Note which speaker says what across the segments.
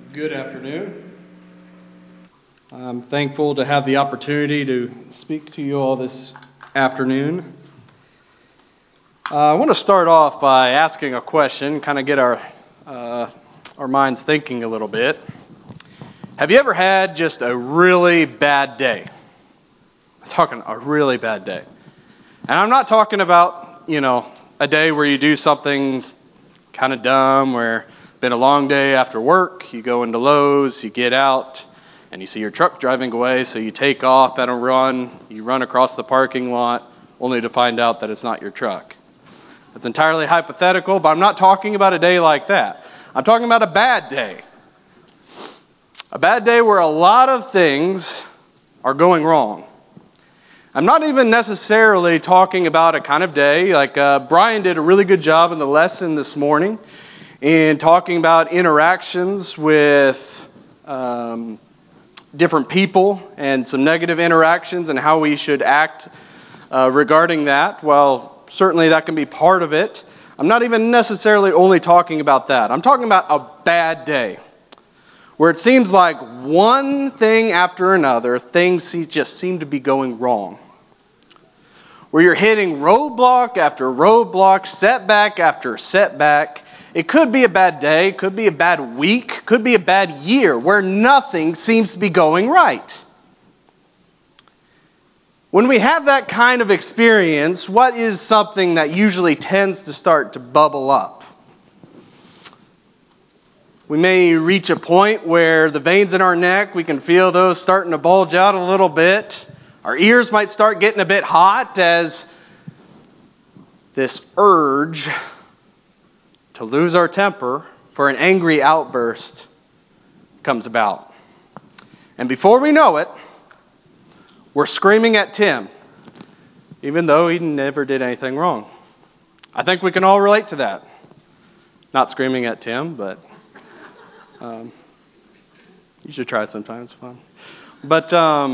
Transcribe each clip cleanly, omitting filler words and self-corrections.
Speaker 1: Good afternoon. I'm thankful to have the opportunity to speak to you all this afternoon. I want to start off by asking a question, kind of get our minds thinking a little bit. Have you ever had just a really bad day? I'm talking a really bad day. And I'm not talking about, a day where you do something kind of dumb, where it's been a long day after work, you go into Lowe's, you get out, and you see your truck driving away, so you take off at a run, you run across the parking lot, only to find out that it's not your truck. It's entirely hypothetical, but I'm not talking about a day like that. I'm talking about a bad day. A bad day where a lot of things are going wrong. I'm not even necessarily talking about a kind of day, like Brian did a really good job in the lesson this morning in talking about interactions with different people and some negative interactions and how we should act regarding that. Well, certainly that can be part of it. I'm not even necessarily only talking about that. I'm talking about a bad day where it seems like one thing after another, things just seem to be going wrong. Where you're hitting roadblock after roadblock, setback after setback. It could be a bad day, could be a bad week, could be a bad year where nothing seems to be going right. When we have that kind of experience, what is something that usually tends to start to bubble up? We may reach a point where the veins in our neck, we can feel those starting to bulge out a little bit. Our ears might start getting a bit hot as this urge to lose our temper for an angry outburst comes about. And before we know it, we're screaming at Tim, even though he never did anything wrong. I think we can all relate to that. Not screaming at Tim, but you should try it sometime. It's fun. But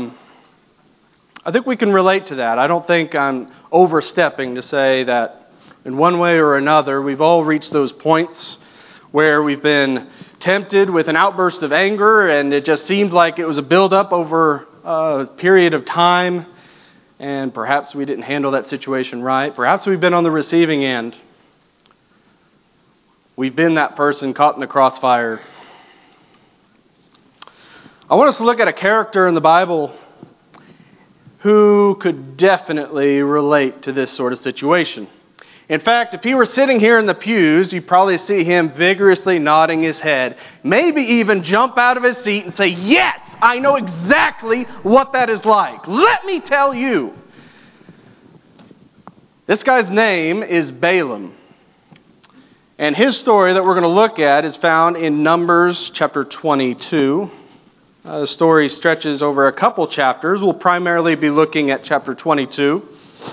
Speaker 1: I think we can relate to that. I don't think I'm overstepping to say that in one way or another, we've all reached those points where we've been tempted with an outburst of anger, and it just seemed like it was a buildup over a period of time, and perhaps we didn't handle that situation right. Perhaps we've been on the receiving end. We've been that person caught in the crossfire. I want us to look at a character in the Bible who could definitely relate to this sort of situation. In fact, if he were sitting here in the pews, you'd probably see him vigorously nodding his head, maybe even jump out of his seat and say, "Yes, I know exactly what that is like. Let me tell you." This guy's name is Balaam. And his story that we're going to look at is found in Numbers chapter 22. The story stretches over a couple chapters. We'll primarily be looking at chapter 22.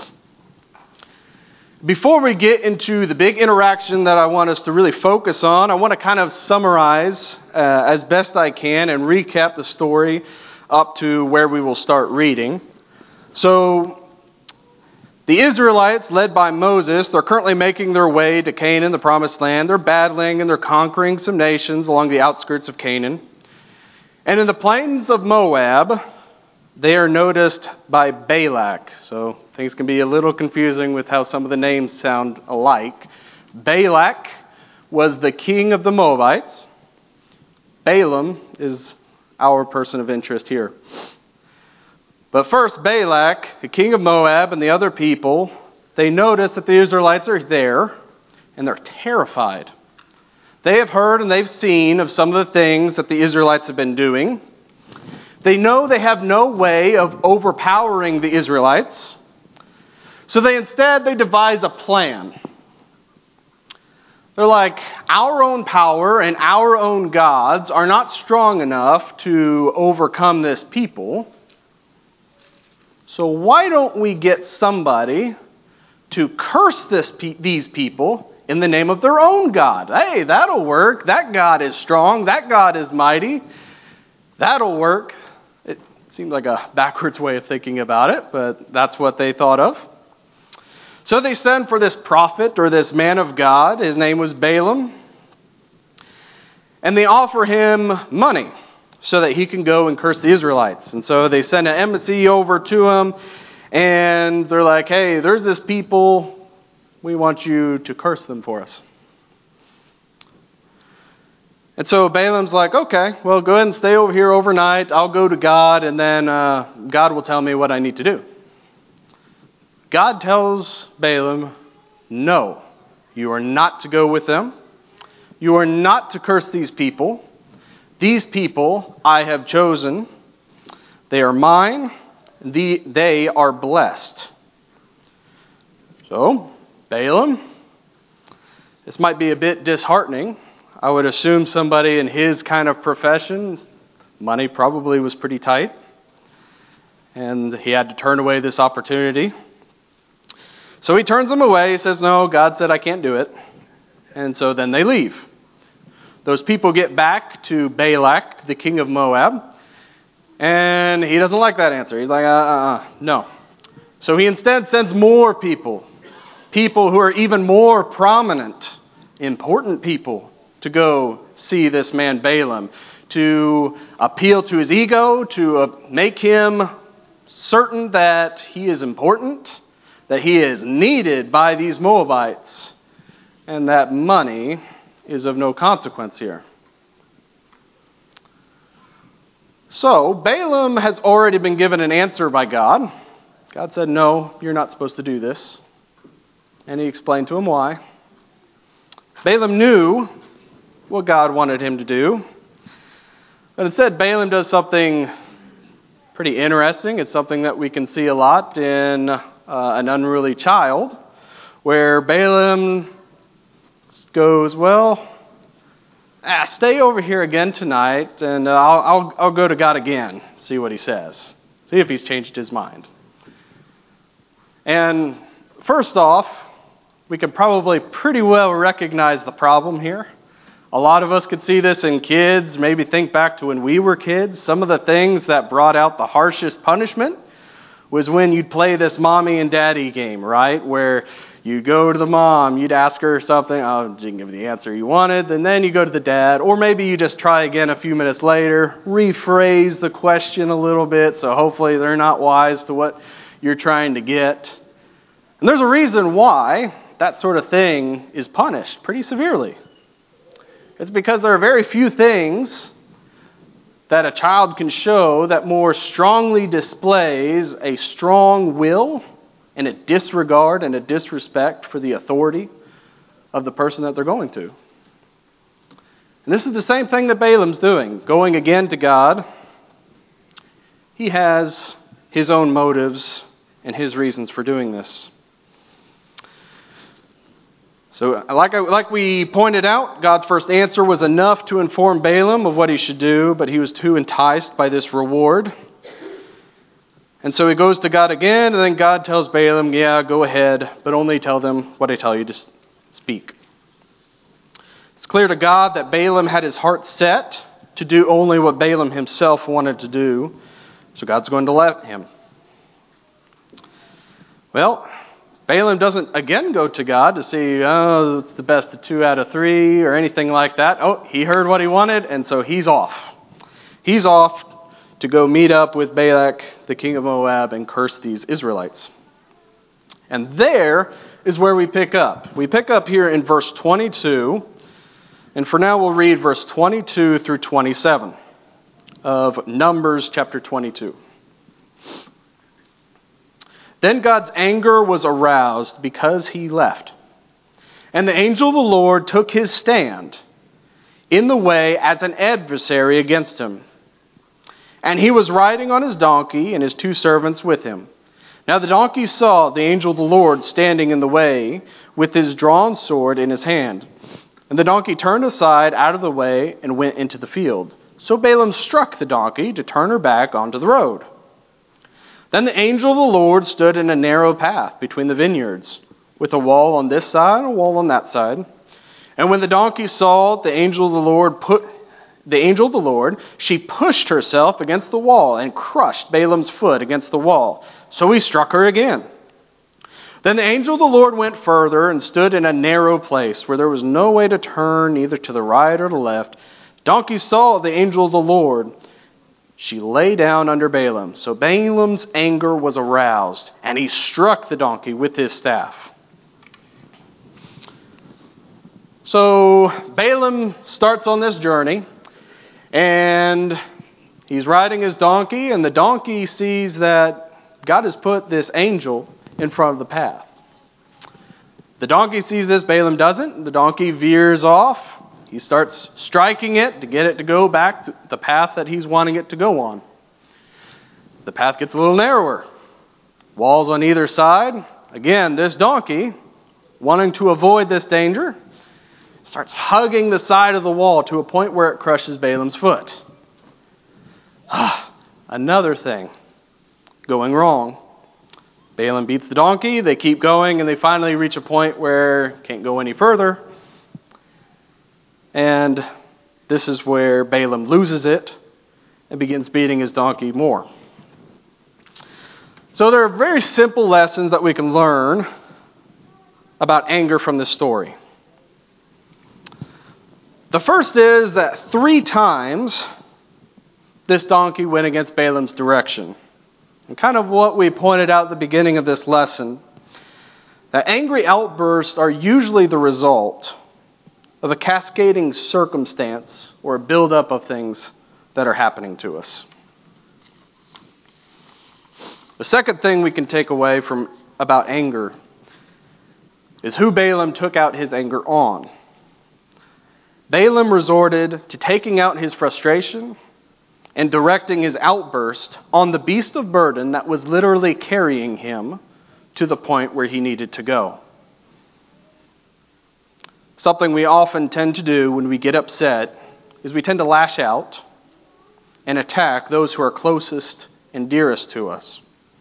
Speaker 1: Before we get into the big interaction that I want us to really focus on, I want to kind of summarize as best I can and recap the story up to where we will start reading. So, the Israelites, led by Moses, they're currently making their way to Canaan, the promised land. They're battling and they're conquering some nations along the outskirts of Canaan. And in the plains of Moab, they are noticed by Balak. So things can be a little confusing with how some of the names sound alike. Balak was the king of the Moabites. Balaam is our person of interest here. But first, Balak, the king of Moab, and the other people, they notice that the Israelites are there, and they're terrified. They have heard and they've seen of some of the things that the Israelites have been doing. They know they have no way of overpowering the Israelites. So they devise a plan. They're like, our own power and our own gods are not strong enough to overcome this people. So why don't we get somebody to curse these people in the name of their own God? Hey, that'll work. That God is strong. That God is mighty. That'll work. It seemed like a backwards way of thinking about it, but that's what they thought of. So they send for this prophet or this man of God. His name was Balaam. And they offer him money so that he can go and curse the Israelites. And so they send an embassy over to him, and they're like, hey, there's this people, we want you to curse them for us. And so Balaam's like, okay, well, go ahead and stay over here overnight. I'll go to God, and then God will tell me what I need to do. God tells Balaam, no, you are not to go with them. You are not to curse these people. These people I have chosen. They are mine. They are blessed. So, Balaam, this might be a bit disheartening. I would assume somebody in his kind of profession, money probably was pretty tight, and he had to turn away this opportunity. So he turns them away. He says, no, God said I can't do it. And so then they leave. Those people get back to Balak, the king of Moab, and he doesn't like that answer. He's like, no. So he instead sends more people who are even more prominent, important people, to go see this man Balaam, to appeal to his ego, to make him certain that he is important, that he is needed by these Moabites, and that money is of no consequence here. So, Balaam has already been given an answer by God. God said, no, you're not supposed to do this. And he explained to him why. Balaam knew what God wanted him to do. But instead, Balaam does something pretty interesting. It's something that we can see a lot in an unruly child, where Balaam goes, well, stay over here again tonight, and I'll go to God again, see what he says. See if he's changed his mind. And first off, we can probably pretty well recognize the problem here. A lot of us could see this in kids, maybe think back to when we were kids. Some of the things that brought out the harshest punishment was when you'd play this mommy and daddy game, right? Where you'd go to the mom, you'd ask her something, she didn't give you the answer you wanted, and then you go to the dad, or maybe you just try again a few minutes later, rephrase the question a little bit, so hopefully they're not wise to what you're trying to get. And there's a reason why that sort of thing is punished pretty severely. It's because there are very few things that a child can show that more strongly displays a strong will and a disregard and a disrespect for the authority of the person that they're going to. And this is the same thing that Balaam's doing, going again to God. He has his own motives and his reasons for doing this. So like we pointed out, God's first answer was enough to inform Balaam of what he should do, but he was too enticed by this reward. And so he goes to God again, and then God tells Balaam, yeah, go ahead, but only tell them what I tell you to speak. It's clear to God that Balaam had his heart set to do only what Balaam himself wanted to do, so God's going to let him. Well, Balaam doesn't again go to God to see, it's the best of 2 out of 3 or anything like that. Oh, he heard what he wanted, and so he's off. He's off to go meet up with Balak, the king of Moab, and curse these Israelites. And there is where we pick up. We pick up here in verse 22, and for now we'll read verse 22 through 27 of Numbers chapter 22. Then God's anger was aroused because he left. And the angel of the Lord took his stand in the way as an adversary against him. And he was riding on his donkey and his 2 servants with him. Now the donkey saw the angel of the Lord standing in the way with his drawn sword in his hand. And the donkey turned aside out of the way and went into the field. So Balaam struck the donkey to turn her back onto the road. Then the angel of the Lord stood in a narrow path between the vineyards, with a wall on this side and a wall on that side. And when the donkey saw the angel of the Lord, she pushed herself against the wall and crushed Balaam's foot against the wall. So he struck her again. Then the angel of the Lord went further and stood in a narrow place where there was no way to turn, neither to the right or the left, Donkey saw the angel of the Lord. She lay down under Balaam. So Balaam's anger was aroused, and he struck the donkey with his staff. So Balaam starts on this journey, and he's riding his donkey, and the donkey sees that God has put this angel in front of the path. The donkey sees this, Balaam doesn't. The donkey veers off. He starts striking it to get it to go back to the path that he's wanting it to go on. The path gets a little narrower. Walls on either side. Again, this donkey, wanting to avoid this danger, starts hugging the side of the wall to a point where it crushes Balaam's foot. Another thing going wrong. Balaam beats the donkey, they keep going, and they finally reach a point where it can't go any further. And this is where Balaam loses it and begins beating his donkey more. So there are very simple lessons that we can learn about anger from this story. The first is that 3 times this donkey went against Balaam's direction. And kind of what we pointed out at the beginning of this lesson, that angry outbursts are usually the result of a cascading circumstance or a buildup of things that are happening to us. The second thing we can take away from about anger is who Balaam took out his anger on. Balaam resorted to taking out his frustration and directing his outburst on the beast of burden that was literally carrying him to the point where he needed to go. Something we often tend to do when we get upset is we tend to lash out and attack those who are closest and dearest to us.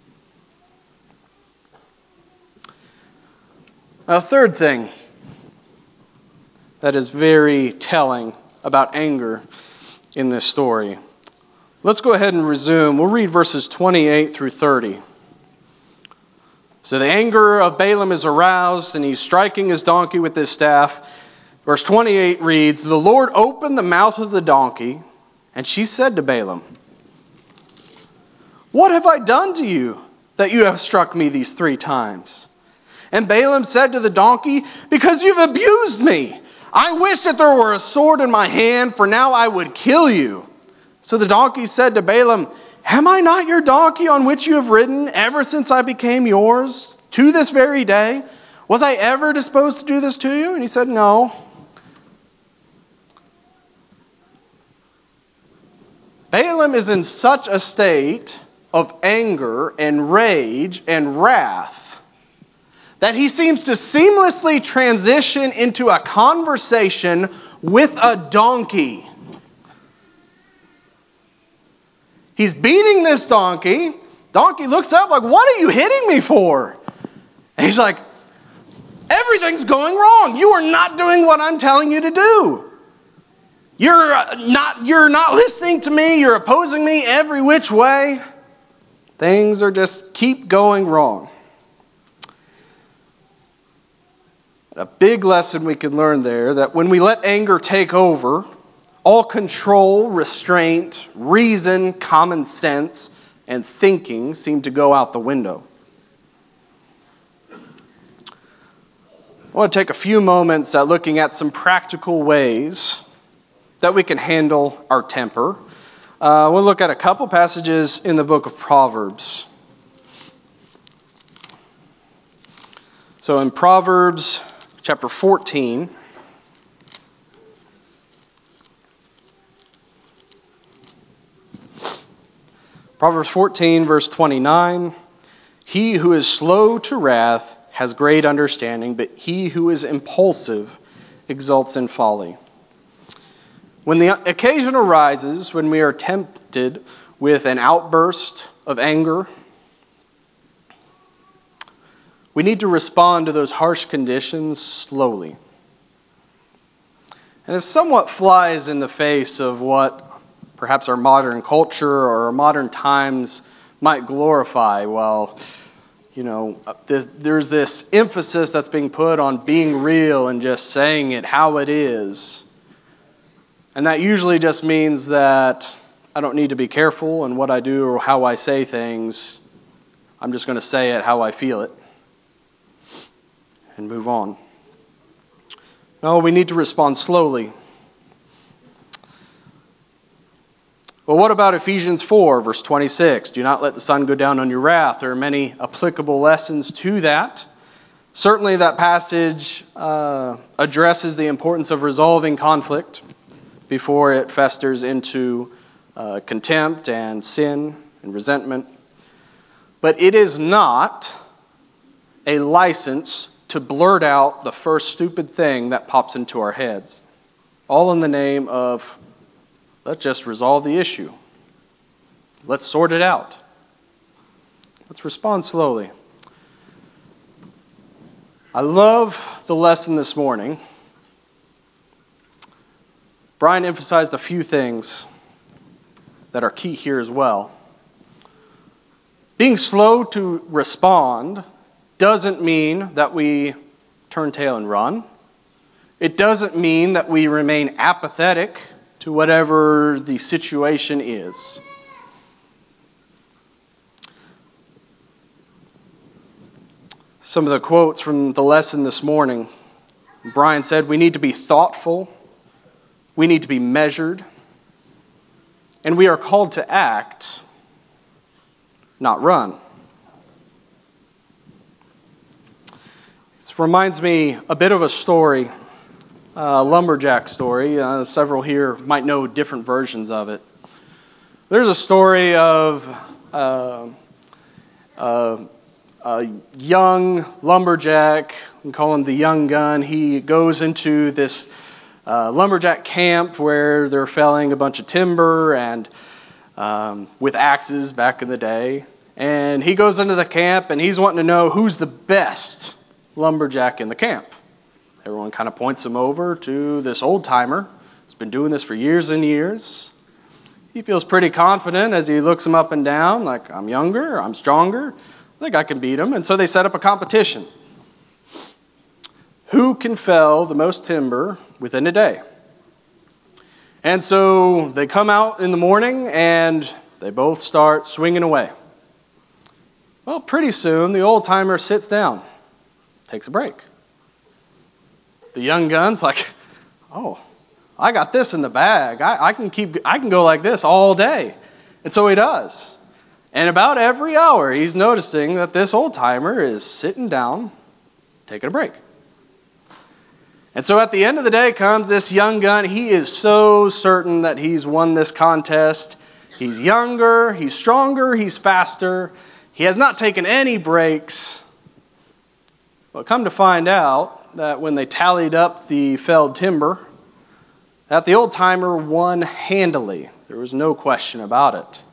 Speaker 1: A third thing that is very telling about anger in this story. Let's go ahead and resume. We'll read verses 28 through 30. So the anger of Balaam is aroused, and he's striking his donkey with his staff. Verse 28 reads, "The Lord opened the mouth of the donkey, and she said to Balaam, 'What have I done to you, that you have struck me these 3 times?' And Balaam said to the donkey, 'Because you've abused me. I wish that there were a sword in my hand, for now I would kill you.' So the donkey said to Balaam, 'Am I not your donkey on which you have ridden ever since I became yours, to this very day? Was I ever disposed to do this to you?' And he said, 'No.' Balaam is in such a state of anger and rage and wrath that he seems to seamlessly transition into a conversation with a donkey. He's beating this donkey. Donkey looks up like, 'What are you hitting me for?' And he's like, 'Everything's going wrong. You are not doing what I'm telling you to do. You're not listening to me. You're opposing me every which way. Things are just keep going wrong.'" A big lesson we can learn there, that when we let anger take over, all control, restraint, reason, common sense, and thinking seem to go out the window. I want to take a few moments at looking at some practical ways that we can handle our temper. We'll look at a couple passages in the book of Proverbs. So in Proverbs chapter 14, Proverbs 14, verse 29, "He who is slow to wrath has great understanding, but he who is impulsive exults in folly." When the occasion arises, when we are tempted with an outburst of anger, we need to respond to those harsh conditions slowly. And it somewhat flies in the face of what perhaps our modern culture or our modern times might glorify. Well, there's this emphasis that's being put on being real and just saying it how it is. And that usually just means that I don't need to be careful in what I do or how I say things. I'm just going to say it how I feel it and move on. No, we need to respond slowly. Well, what about Ephesians 4, verse 26? Do not let the sun go down on your wrath. There are many applicable lessons to that. Certainly that passage addresses the importance of resolving conflict before it festers into contempt and sin and resentment. But it is not a license to blurt out the first stupid thing that pops into our heads. All in the name of, let's just resolve the issue. Let's sort it out. Let's respond slowly. I love the lesson this morning. Brian emphasized a few things that are key here as well. Being slow to respond doesn't mean that we turn tail and run. It doesn't mean that we remain apathetic to whatever the situation is. Some of the quotes from the lesson this morning. Brian said, we need to be thoughtful. We need to be measured. And we are called to act, not run. This reminds me a bit of a story, a lumberjack story. Several here might know different versions of it. There's a story of a young lumberjack, we call him the young gun. He goes into this lumberjack camp where they're felling a bunch of timber and with axes back in the day. And he goes into the camp and he's wanting to know who's the best lumberjack in the camp. Everyone kind of points him over to this old timer. He's been doing this for years and years. He feels pretty confident as he looks him up and down, like, I'm younger, I'm stronger, I think I can beat him. And so they set up a competition. Who can fell the most timber within a day? And so they come out in the morning and they both start swinging away. Well, pretty soon the old timer sits down, takes a break. The young gun's like, oh, I got this in the bag. I can go like this all day. And so he does. And about every hour, he's noticing that this old timer is sitting down, taking a break. And so at the end of the day comes this young gun. He is so certain that he's won this contest. He's younger, he's stronger, he's faster. He has not taken any breaks. But come to find out that when they tallied up the felled timber, that the old timer won handily. There was no question about it.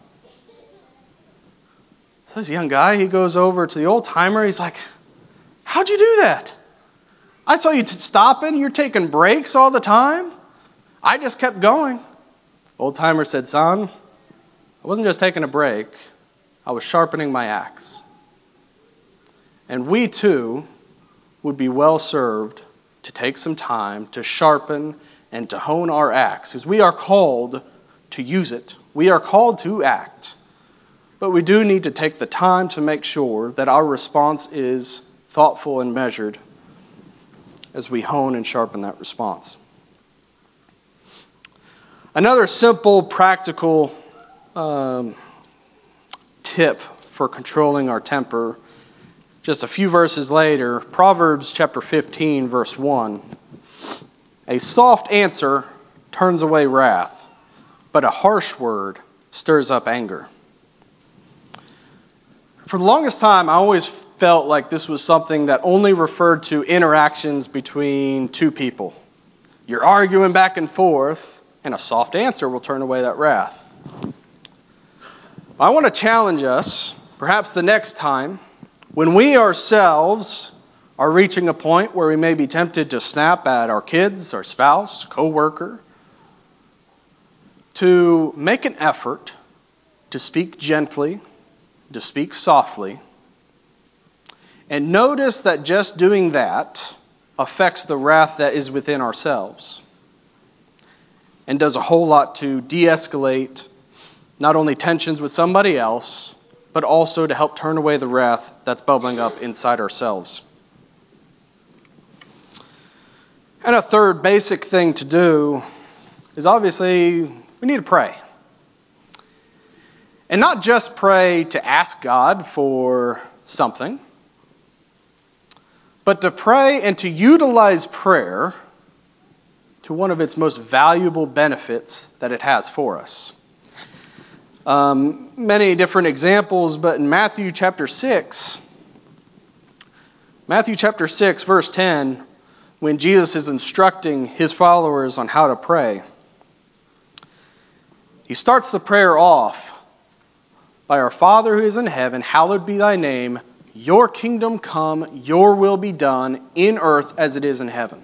Speaker 1: So this young guy, he goes over to the old timer. He's like, how'd you do that? I saw you stopping. You're taking breaks all the time. I just kept going. Old timer said, son, I wasn't just taking a break. I was sharpening my axe. And we too would be well served to take some time to sharpen and to hone our axe, because we are called to use it. We are called to act. But we do need to take the time to make sure that our response is thoughtful and measured as we hone and sharpen that response. Another simple, practical tip for controlling our temper, just a few verses later, Proverbs chapter 15, verse 1. A soft answer turns away wrath, but a harsh word stirs up anger. For the longest time, I always felt like this was something that only referred to interactions between two people. You're arguing back and forth, and a soft answer will turn away that wrath. I want to challenge us, perhaps the next time, when we ourselves are reaching a point where we may be tempted to snap at our kids, our spouse, co-worker, to make an effort to speak gently, to speak softly, and notice that just doing that affects the wrath that is within ourselves. and does a whole lot to de-escalate not only tensions with somebody else, but also to help turn away the wrath that's bubbling up inside ourselves. And a third basic thing to do is obviously we need to pray. And not just pray to ask God for something, but to pray and to utilize prayer to one of its most valuable benefits that it has for us. Many different examples, but in Matthew chapter 6, verse 10, when Jesus is instructing his followers on how to pray, he starts the prayer off by our Father who is in heaven, hallowed be thy name, your kingdom come, your will be done in earth as it is in heaven.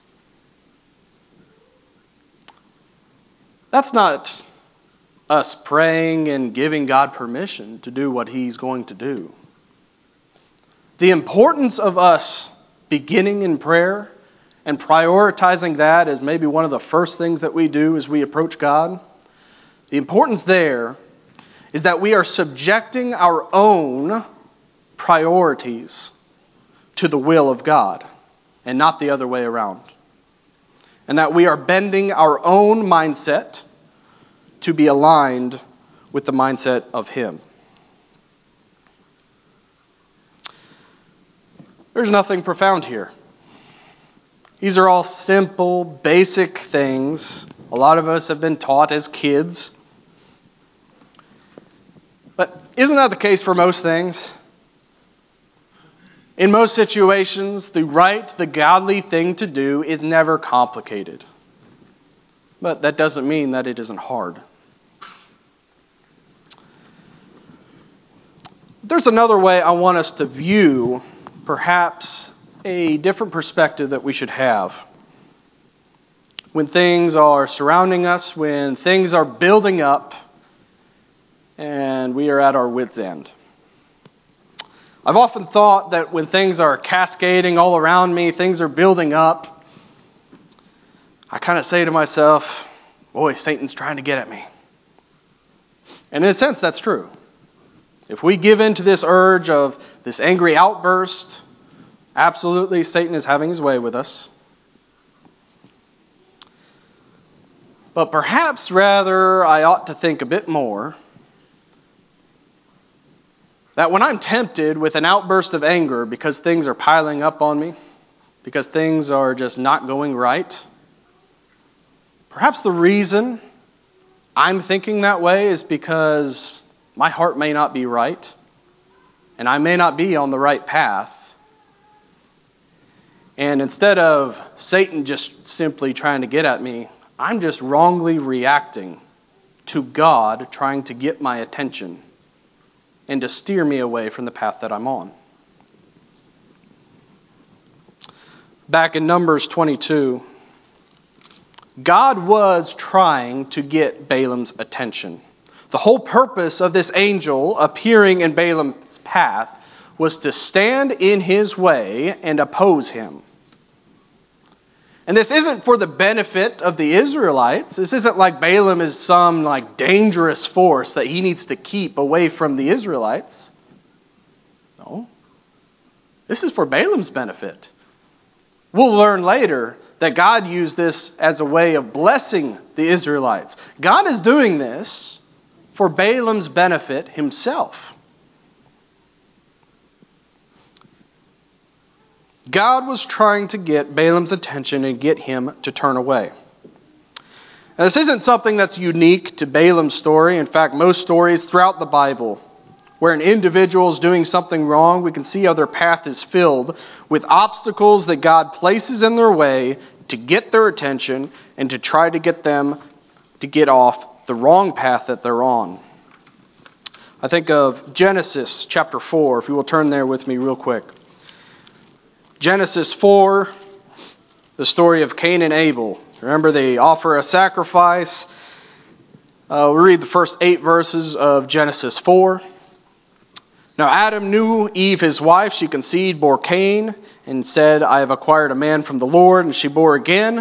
Speaker 1: That's not us praying and giving God permission to do what he's going to do. The importance of us beginning in prayer and prioritizing that as maybe one of the first things that we do as we approach God, the importance there is that we are subjecting our own priorities to the will of God and not the other way around. And that we are bending our own mindset to be aligned with the mindset of Him. There's nothing profound here. These are all simple, basic things. A lot of us have been taught as kids. But isn't that the case for most things? In most situations, the right, the godly thing to do is never complicated. But that doesn't mean that it isn't hard. There's another way I want us to view perhaps a different perspective that we should have. When things are surrounding us, when things are building up, and we are at our wit's end. I've often thought that when things are cascading all around me, things are building up, I kind of say to myself, boy, Satan's trying to get at me. And in a sense, that's true. If we give in to this urge of this angry outburst, absolutely Satan is having his way with us. But perhaps rather I ought to think a bit more that when I'm tempted with an outburst of anger because things are piling up on me, because things are just not going right, perhaps the reason I'm thinking that way is because my heart may not be right, and I may not be on the right path. And instead of Satan just simply trying to get at me, I'm just wrongly reacting to God trying to get my attention and to steer me away from the path that I'm on. Back in Numbers 22, God was trying to get Balaam's attention. The whole purpose of this angel appearing in Balaam's path was to stand in his way and oppose him. And this isn't for the benefit of the Israelites. This isn't like Balaam is some dangerous force that he needs to keep away from the Israelites. No. This is for Balaam's benefit. We'll learn later that God used this as a way of blessing the Israelites. God is doing this for Balaam's benefit himself. God was trying to get Balaam's attention and get him to turn away. Now, this isn't something that's unique to Balaam's story. In fact, most stories throughout the Bible where an individual is doing something wrong, we can see how their path is filled with obstacles that God places in their way to get their attention and to try to get them to get off the wrong path that they're on. I think of Genesis chapter 4, if you will turn there with me real quick. Genesis 4, the story of Cain and Abel. Remember, they offer a sacrifice. We'll read the first 8 verses of Genesis 4. Now Adam knew Eve his wife. She conceived, bore Cain, and said, I have acquired a man from the Lord. And she bore again,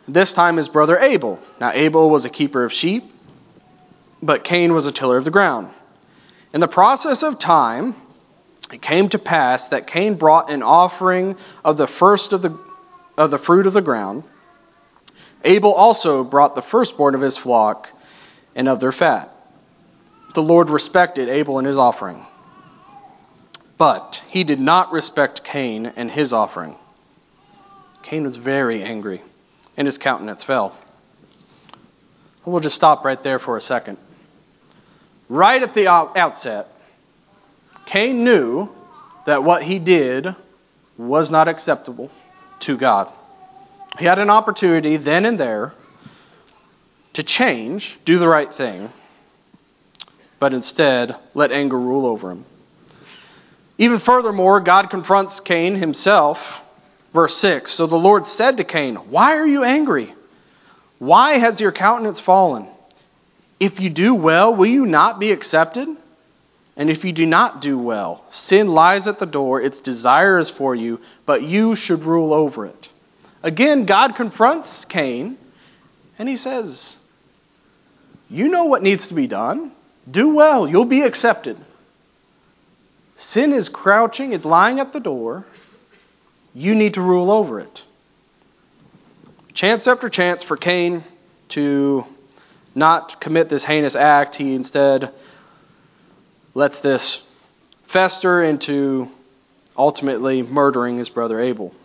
Speaker 1: this time his brother Abel. Now Abel was a keeper of sheep, but Cain was a tiller of the ground. In the process of time, it came to pass that Cain brought an offering of the first of the fruit of the ground. Abel also brought the firstborn of his flock and of their fat. The Lord respected Abel and his offering, but he did not respect Cain and his offering. Cain was very angry, and his countenance fell. We'll just stop right there for a second. Right at the outset, Cain knew that what he did was not acceptable to God. He had an opportunity then and there to change, do the right thing, but instead let anger rule over him. Even furthermore, God confronts Cain himself. Verse 6, so the Lord said to Cain, why are you angry? Why has your countenance fallen? If you do well, will you not be accepted? And if you do not do well, sin lies at the door, its desire is for you, but you should rule over it. Again, God confronts Cain, and he says, you know what needs to be done. Do well, you'll be accepted. Sin is crouching, it's lying at the door. You need to rule over it. Chance after chance for Cain to not commit this heinous act, he instead lets this fester into ultimately murdering his brother Abel.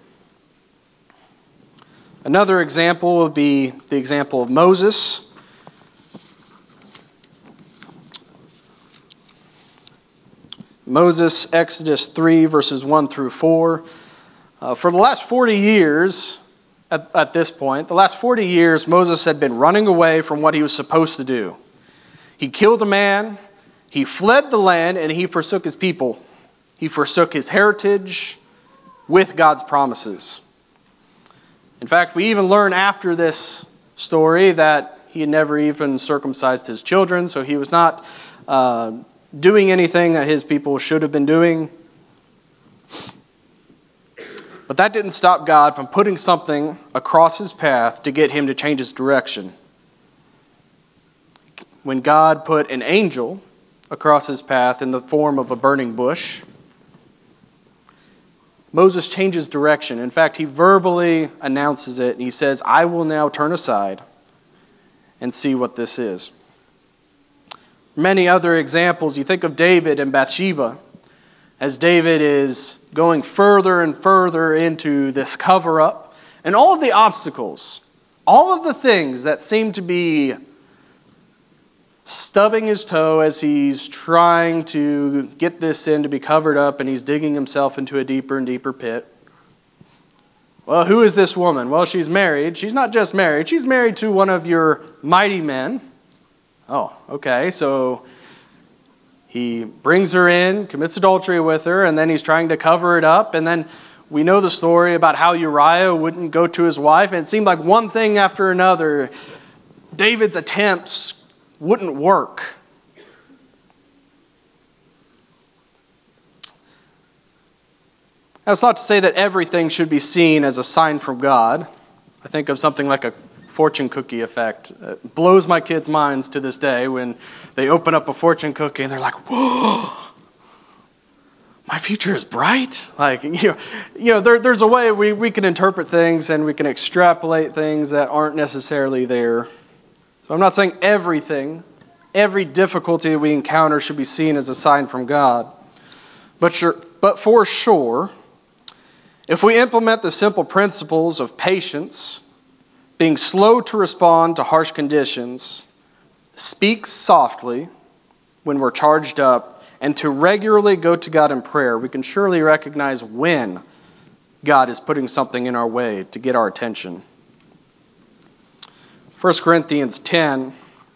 Speaker 1: Another example would be the example of Moses. Moses, Exodus 3, verses 1 through 4. For the last 40 years, at this point, Moses had been running away from what he was supposed to do. He killed a man, he fled the land, and he forsook his people. He forsook his heritage with God's promises. In fact, we even learn after this story that he had never even circumcised his children, so he was not doing anything that his people should have been doing. But that didn't stop God from putting something across his path to get him to change his direction. When God put an angel across his path in the form of a burning bush, Moses changes direction. In fact, he verbally announces it, and he says, I will now turn aside and see what this is. Many other examples. You think of David and Bathsheba, as David is going further and further into this cover-up, and all of the obstacles, all of the things that seem to be stubbing his toe as he's trying to get this sin to be covered up, and he's digging himself into a deeper and deeper pit. Well, who is this woman? Well, she's married. She's not just married. She's married to one of your mighty men. Oh, okay, so he brings her in, commits adultery with her, and then he's trying to cover it up. And then we know the story about how Uriah wouldn't go to his wife. And it seemed like one thing after another, David's attempts wouldn't work. That's not to say that everything should be seen as a sign from God. I think of something like a fortune cookie effect. It blows my kids' minds to this day when they open up a fortune cookie and they're like, whoa, my future is bright. Like, there's a way we can interpret things and we can extrapolate things that aren't necessarily there. So I'm not saying every difficulty we encounter should be seen as a sign from God. But for sure, if we implement the simple principles of patience, being slow to respond to harsh conditions, speak softly when we're charged up, and to regularly go to God in prayer, we can surely recognize when God is putting something in our way to get our attention. 1 Corinthians 10,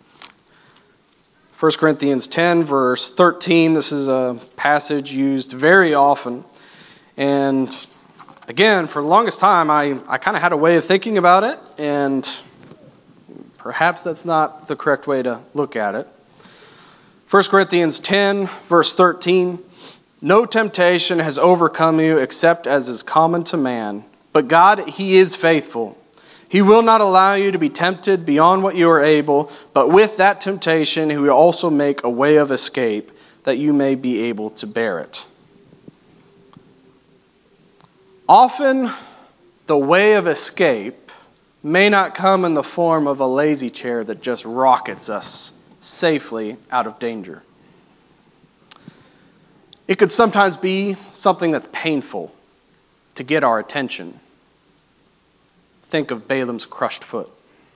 Speaker 1: verse 13, this is a passage used very often. And again, for the longest time, I kind of had a way of thinking about it, and perhaps that's not the correct way to look at it. 1 Corinthians 10, verse 13, no temptation has overcome you except as is common to man, but God, He is faithful. He will not allow you to be tempted beyond what you are able, but with that temptation he will also make a way of escape, that you may be able to bear it. Often, the way of escape may not come in the form of a lazy chair that just rockets us safely out of danger. It could sometimes be something that's painful to get our attention. Think of Balaam's crushed foot.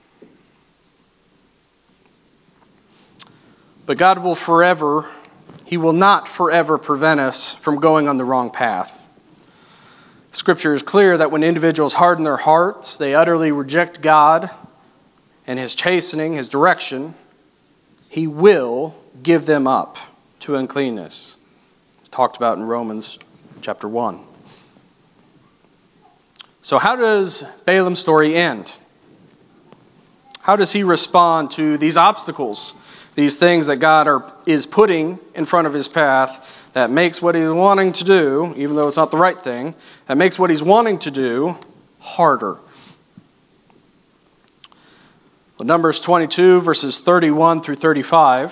Speaker 1: But God He will not forever prevent us from going on the wrong path. Scripture is clear that when individuals harden their hearts, they utterly reject God and His chastening, His direction, He will give them up to uncleanness. It's talked about in Romans chapter 1. So how does Balaam's story end? How does he respond to these obstacles, these things that God is putting in front of his path that makes what he's wanting to do, even though it's not the right thing, that makes what he's wanting to do harder? Well, Numbers 22, verses 31 through 35.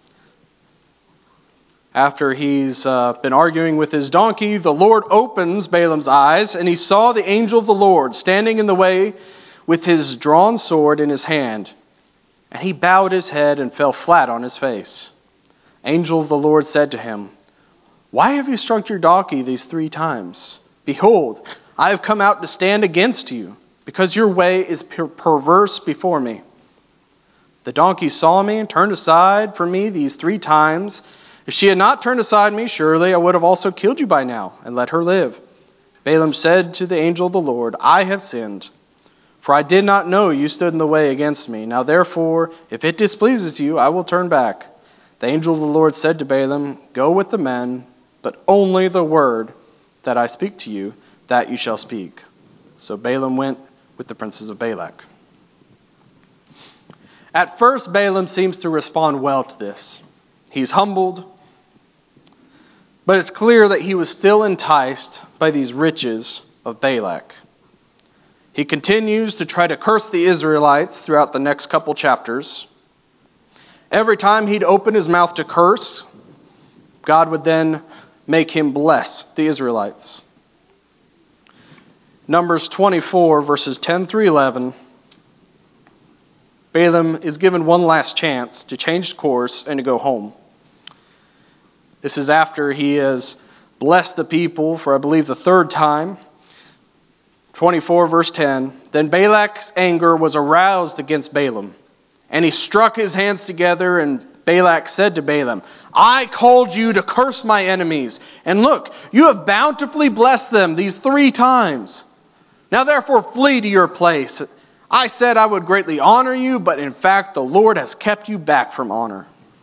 Speaker 1: After he's been arguing with his donkey, the Lord opens Balaam's eyes, and he saw the angel of the Lord standing in the way with his drawn sword in his hand. And he bowed his head and fell flat on his face. Angel of the Lord said to him, "Why have you struck your donkey these 3 times? Behold, I have come out to stand against you, because your way is perverse before me. The donkey saw me and turned aside from me these 3 times. If she had not turned aside me, surely I would have also killed you by now and let her live." Balaam said to the angel of the Lord, "I have sinned, for I did not know you stood in the way against me. Now therefore, if it displeases you, I will turn back." The angel of the Lord said to Balaam, "Go with the men, but only the word that I speak to you, that you shall speak." So Balaam went with the princes of Balak. At first, Balaam seems to respond well to this. He's humbled, but it's clear that he was still enticed by these riches of Balak. He continues to try to curse the Israelites throughout the next couple chapters. Every time he'd open his mouth to curse, God would then make him bless the Israelites. Numbers 24, verses 10 through 11. Balaam is given one last chance to change course and to go home. This is after he has blessed the people for, I believe, the 3rd time. 24, verse 10. Then Balak's anger was aroused against Balaam, and he struck his hands together, and Balak said to Balaam, "I called you to curse my enemies, and look, you have bountifully blessed them these 3 times. Now therefore flee to your place. I said I would greatly honor you, but in fact the Lord has kept you back from honor."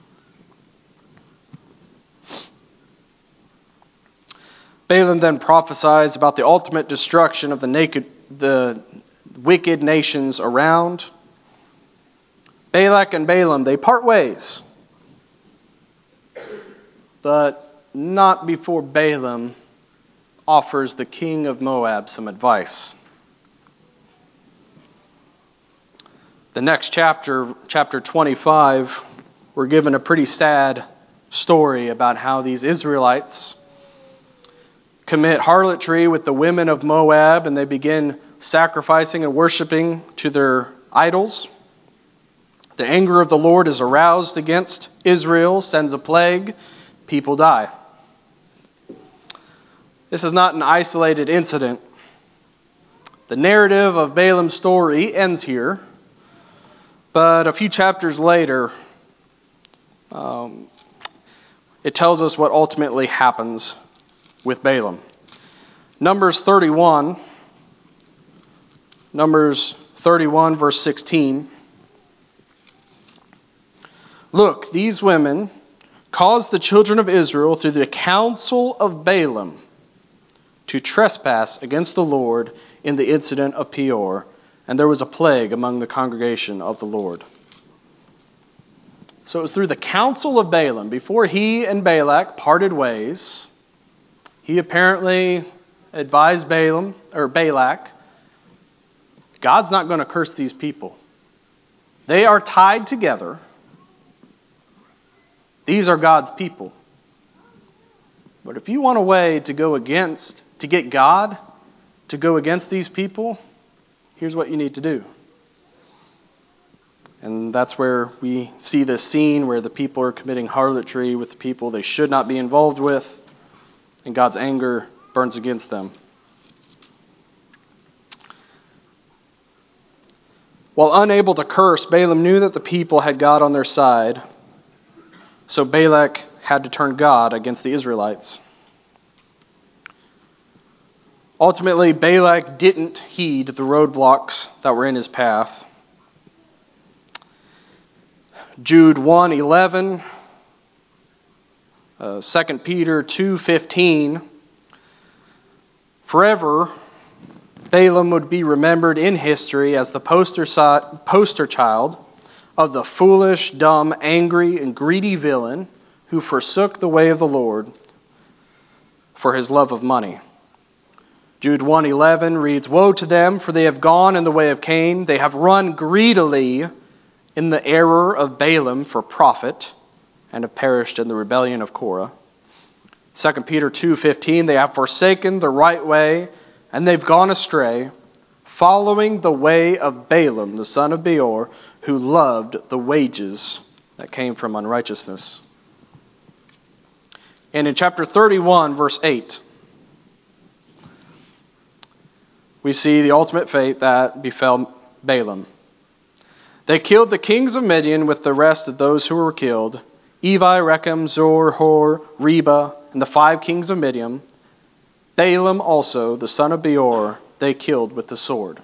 Speaker 1: Balaam then prophesies about the ultimate destruction of the wicked nations around. Balak and Balaam, they part ways, but not before Balaam offers the king of Moab some advice. The next chapter, chapter 25, we're given a pretty sad story about how these Israelites commit harlotry with the women of Moab, and they begin sacrificing and worshiping to their idols. The anger of the Lord is aroused against Israel, sends a plague, people die. This is not an isolated incident. The narrative of Balaam's story ends here, but a few chapters later, it tells us what ultimately happens with Balaam. Numbers 31, verse 16. "Look, these women caused the children of Israel through the counsel of Balaam to trespass against the Lord in the incident of Peor, and there was a plague among the congregation of the Lord." So it was through the counsel of Balaam, before he and Balak parted ways. He apparently advised Balak, God's not going to curse these people. They are tied together. These are God's people. But if you want a way to get God to go against these people, here's what you need to do. And that's where we see this scene where the people are committing harlotry with the people they should not be involved with, and God's anger burns against them. While unable to curse, Balaam knew that the people had God on their side, so Balak had to turn God against the Israelites. Ultimately, Balak didn't heed the roadblocks that were in his path. Jude 1:11, 2 Peter 2:15. Forever, Balaam would be remembered in history as the poster child of the foolish, dumb, angry, and greedy villain who forsook the way of the Lord for his love of money. Jude 1:11 reads, "Woe to them, for they have gone in the way of Cain. They have run greedily in the error of Balaam for profit, and have perished in the rebellion of Korah." 2 Peter 2:15, "They have forsaken the right way, and they've gone astray, following the way of Balaam, the son of Beor, who loved the wages that came from unrighteousness." And in chapter 31, verse 8, we see the ultimate fate that befell Balaam. "They killed the kings of Midian with the rest of those who were killed, Evi, Rechem, Zor, Hor, Reba, and the 5 kings of Midian. Balaam also, the son of Beor, they killed with the sword."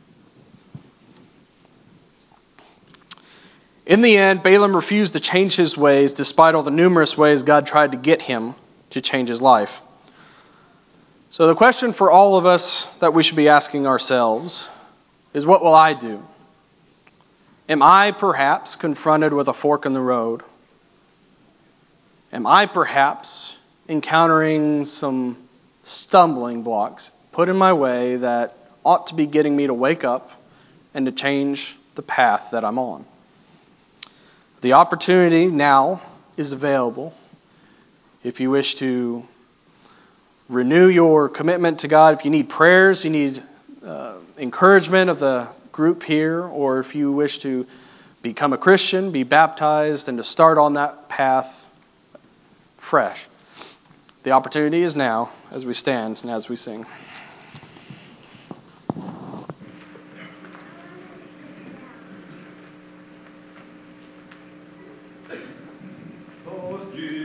Speaker 1: In the end, Balaam refused to change his ways despite all the numerous ways God tried to get him to change his life. So the question for all of us that we should be asking ourselves is, what will I do? Am I perhaps confronted with a fork in the road? Am I perhaps encountering some stumbling blocks put in my way that ought to be getting me to wake up and to change the path that I'm on? The opportunity now is available. If you wish to renew your commitment to God, if you need prayers, you need encouragement of the group here, or if you wish to become a Christian, be baptized, and to start on that path fresh. The opportunity is now as we stand and as we sing.
Speaker 2: Oh, Jesus.